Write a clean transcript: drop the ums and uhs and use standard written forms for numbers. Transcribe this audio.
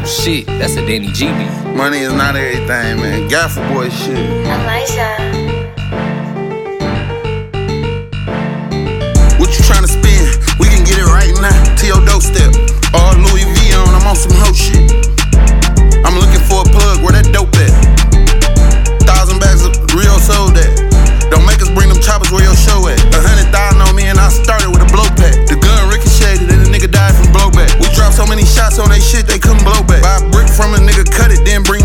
shit, that's a Danny G beat. Money is not everything, man. Gaffer boy shit. Elijah. What you tryna spend? We can get it right now. To your doorstep. All Louis V on, I'm on some hoe shit. I'm looking for a plug, where that dope at? 1,000 bags of Rio sold that. Don't make us bring them choppers where your show at. 100,000 on me and I started with a blow pack. The gun ricocheted and the nigga died from blowback. We dropped so many shots on they shit they couldn't blow back. Buy a brick from a nigga, cut it, then bring